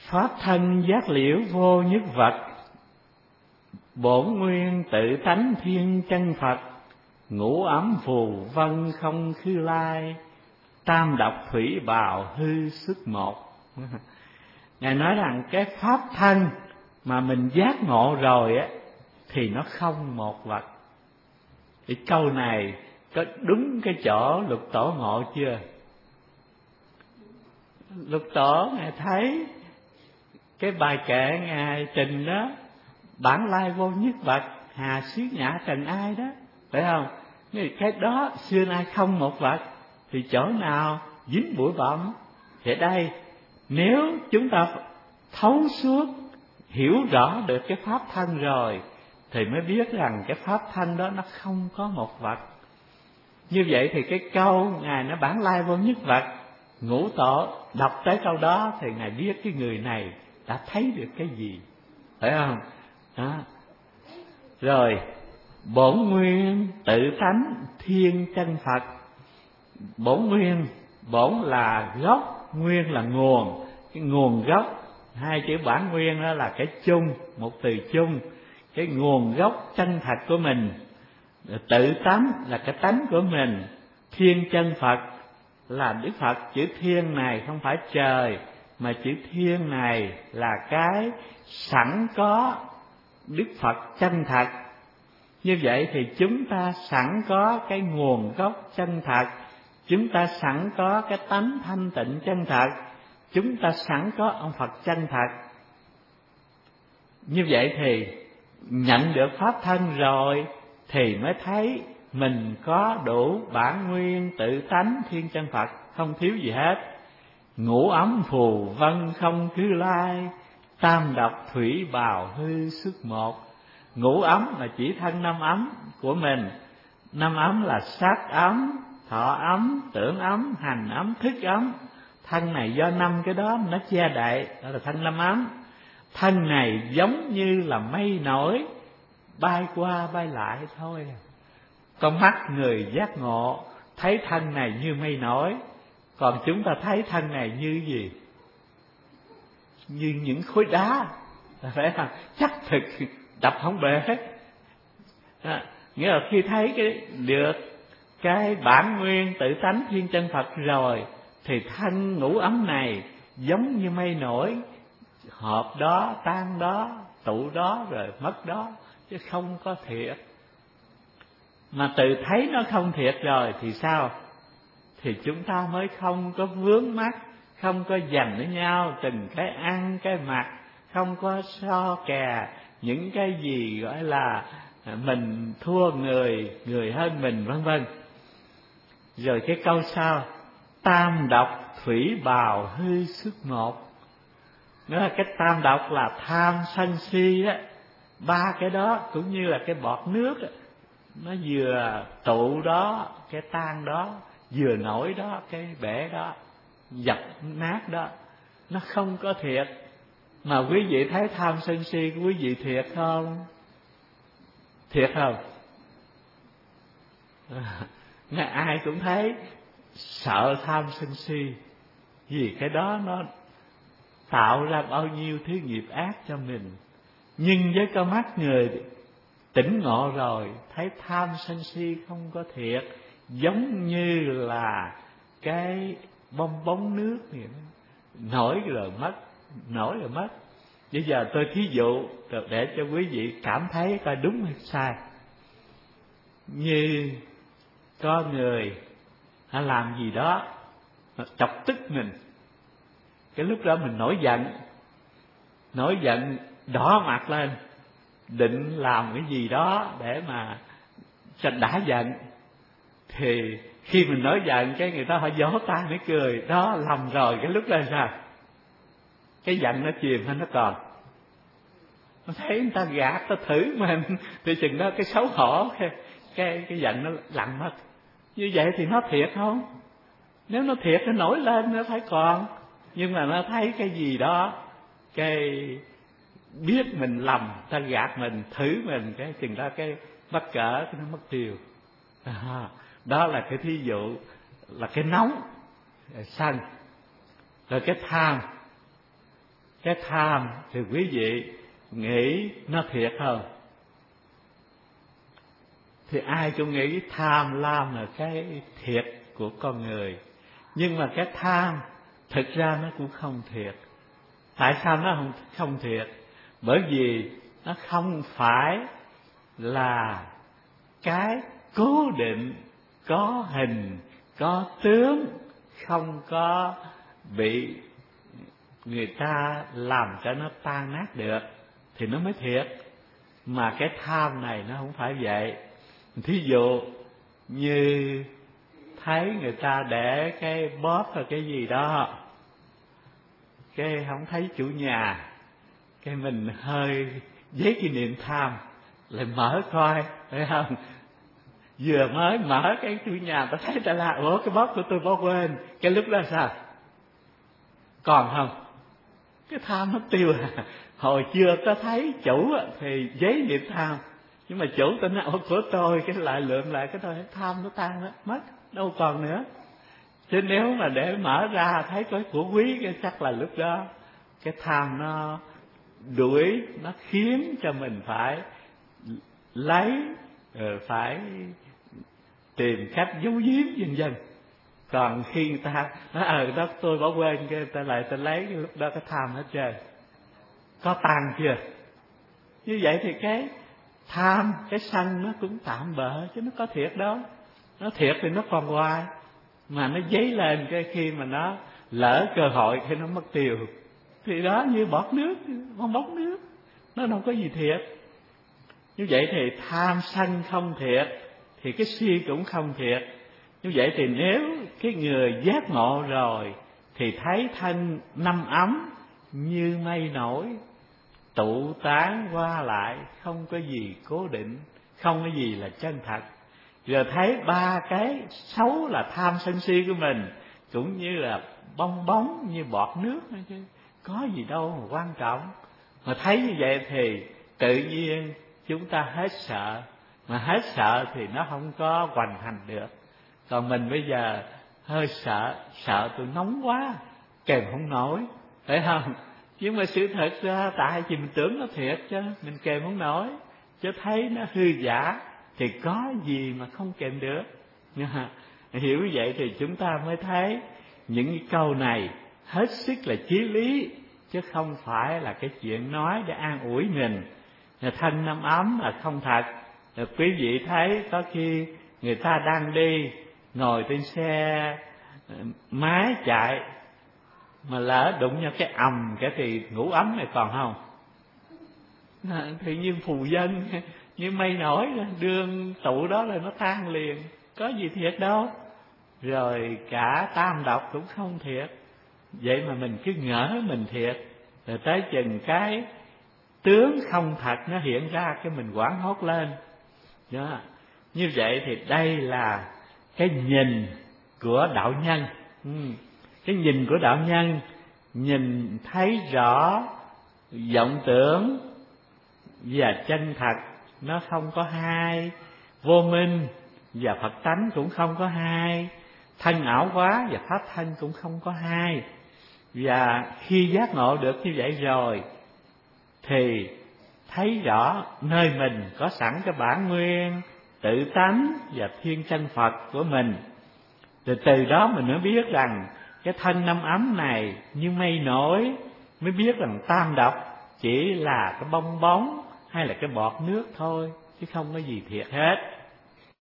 Pháp thân giác liễu vô nhất vật, bổn nguyên tự tánh thiên chân Phật. Ngũ ấm phù vân không khư lai, tam độc thủy bào hư sức một. Ngài nói rằng cái pháp thân mà mình giác ngộ rồi á thì nó không một vật. Thì câu này có đúng cái chỗ Lục Tổ ngộ chưa? Lục Tổ Ngài thấy cái bài kệ Ngài trình đó, bản lai vô nhất vật, hà xứ nhã trần ai đó, phải không? Cái đó xưa nay không một vật, thì chỗ nào dính bụi bặm? Thì đây, nếu chúng ta thấu suốt, hiểu rõ được cái pháp thân rồi, thì mới biết rằng cái pháp thân đó nó không có một vật. Như vậy thì cái câu Ngài nó bản lai vô nhất vật, Ngũ Tổ đọc tới câu đó thì Ngài biết cái người này đã thấy được cái gì, phải không? Đó. Rồi bổn nguyên tự tánh thiên chân Phật. Bổn nguyên, bổn là gốc, nguyên là nguồn. Cái nguồn gốc, hai chữ bản nguyên đó là cái chung, một từ chung. Cái nguồn gốc chân thật của mình. Tự tánh là cái tánh của mình. Thiên chân Phật là Đức Phật. Chữ thiên này không phải trời, mà chữ thiên này là cái sẵn có Đức Phật chân thật. Như vậy thì chúng ta sẵn có cái nguồn gốc chân thật, chúng ta sẵn có cái tánh thanh tịnh chân thật, chúng ta sẵn có ông Phật chân thật. Như vậy thì nhận được pháp thân rồi thì mới thấy mình có đủ bản nguyên tự tánh thiên chân Phật, không thiếu gì hết. Ngũ ấm phù vân không khư lai, tam độc thủy bào hư sức một. Ngũ ấm là chỉ thân năm ấm của mình. Năm ấm là sắc ấm, thọ ấm, tưởng ấm, hành ấm, thức ấm. Thân này do năm cái đó nó che đậy, đó là thân năm ấm. Thân này giống như là mây nổi, bay qua bay lại thôi. Con mắt người giác ngộ thấy thân này như mây nổi, còn chúng ta thấy thân này như gì? Như những khối đá, phải không? Chắc thực, đập không bể hết. Nghĩa là khi thấy được cái bản nguyên tự tánh thiên chân Phật rồi, thì thân ngũ ấm này giống như mây nổi, hợp đó, tan đó, tụ đó, rồi mất đó, chứ không có thiệt. Mà tự thấy nó không thiệt rồi thì sao? Thì chúng ta mới không có vướng mắc, không có giành với nhau từng cái ăn cái mặc, không có so kè những cái gì gọi là mình thua người, người hơn mình, vân vân. Rồi cái câu sau, tam độc thủy bào hư sức một. Nữa là cái tam độc là tham sân si đó. Ba cái đó cũng như là cái bọt nước đó, nó vừa tụ đó, cái tan đó, vừa nổi đó, cái bể đó, dập nát đó, nó không có thiệt. Mà quý vị thấy tham sân si của quý vị thiệt không? Thiệt không? Ai cũng thấy sợ tham sân si, vì cái đó nó tạo ra bao nhiêu thứ nghiệp ác cho mình. Nhưng với con mắt người tỉnh ngộ rồi, thấy tham sân si không có thiệt, giống như là cái bong bóng nước vậy đó, nổi rồi mất, nổi rồi mất. Bây giờ tôi thí dụ để cho quý vị cảm thấy coi đúng hay sai. Như có người làm gì đó chọc tức mình, cái lúc đó mình nổi giận đỏ mặt lên, định làm cái gì đó để mà cho đã giận. Thì khi mình nổi giận, cái người ta họ vỗ tay mới cười, đó lầm rồi. Cái lúc đó sao? Cái giận nó chìm hay nó còn? Nó thấy người ta gạt, ta thử mình, thì chừng đó cái xấu hổ, cái giận nó lặng mất. Như vậy thì nó thiệt không? Nếu nó thiệt nó nổi lên nó phải còn. Nhưng mà nó thấy cái gì đó, cái biết mình lầm, ta gạt mình, thử mình, cái chừng đó cái mắc cỡ, cái nó mất tiêu. Đó là cái thí dụ là cái nóng, sân. Rồi cái tham. Cái tham thì quý vị nghĩ nó thiệt không? Thì ai cũng nghĩ tham lam là cái thiệt của con người. Nhưng mà cái tham thực ra nó cũng không thiệt. Tại sao nó không thiệt? Bởi vì nó không phải là cái cố định, có hình, có tướng, không có bị người ta làm cho nó tan nát được thì nó mới thiệt. Mà cái tham này nó không phải vậy. Thí dụ như thấy người ta để cái bóp hay cái gì đó, cái không thấy chủ nhà, cái mình hơi với cái niệm tham lại mở coi, phải không? Vừa mới mở cái chủ nhà ta thấy ta là ủa cái bóp của tôi bỏ quên, cái lúc đó sao? Còn không? Cái tham nó tiêu à. Hồi chưa có thấy chủ thì giấy niệm tham, nhưng mà chủ ta nói của tôi, cái lại lượm lại cái thôi, tham nó tan đó, mất, đâu còn nữa. Chứ nếu mà để mở ra thấy có của quý, cái chắc là lúc đó cái tham nó đuổi, nó khiến cho mình phải lấy, phải tìm cách giấu giếm vân vân. Còn khi người ta nói đó tôi bỏ quên, cái người ta lại ta lấy, cái lúc đó cái tham hết trơn. Có tan chưa? Như vậy thì cái tham, cái sân nó cũng tạm bợ, chứ nó có thiệt đâu. Nó thiệt thì nó còn hoài, mà nó dấy lên cái khi mà nó lỡ cơ hội thì nó mất tiêu. Thì đó như bọt nước, con bóng nước, nó đâu có gì thiệt. Như vậy thì tham sân không thiệt, thì cái si cũng không thiệt. Như vậy thì nếu cái người giác ngộ rồi thì thấy thân năm ấm như mây nổi, tụ tán qua lại, không có gì cố định, không có gì là chân thật. Rồi thấy ba cái xấu là tham sân si của mình cũng như là bong bóng, như bọt nước thôi chứ có gì đâu mà quan trọng. Mà thấy như vậy thì tự nhiên chúng ta hết sợ, mà hết sợ thì nó không có hoàn thành được. Còn mình bây giờ hơi sợ tôi nóng quá, kèm không nổi, phải không? Nhưng mà sự thật ra tại vì mình tưởng nó thiệt chứ mình kèm không nổi, chứ thấy nó hư giả thì có gì mà không kèm được. Hiểu vậy thì chúng ta mới thấy những cái câu này hết sức là chí lý, chứ không phải là cái chuyện nói để an ủi mình. Thân năm ấm là không thật. Quý vị thấy có khi người ta đang đi, ngồi trên xe máy chạy, mà lỡ đụng vào cái ầm cái thì ngủ ấm này còn không? Thì như phù dân, như mây nổi, đương tụ đó là nó tan liền, có gì thiệt đâu. Rồi cả tam độc cũng không thiệt. Vậy mà mình cứ ngỡ mình thiệt, rồi tới chừng cái tướng không thật nó hiện ra, cái mình hoảng hốt lên đó. Như vậy thì đây là cái nhìn của đạo nhân. Cái nhìn của đạo nhân nhìn thấy rõ vọng tưởng và chân thật nó không có hai, vô minh và Phật tánh cũng không có hai, thân ảo quá và pháp thân cũng không có hai. Và khi giác ngộ được như vậy rồi thì thấy rõ nơi mình có sẵn cái bản nguyên tự tánh và thiên chân Phật của mình. Rồi từ đó mình mới biết rằng cái thân năm ấm này như mây nổi, mới biết rằng tam độc chỉ là cái bong bóng hay là cái bọt nước thôi, chứ không có gì thiệt hết.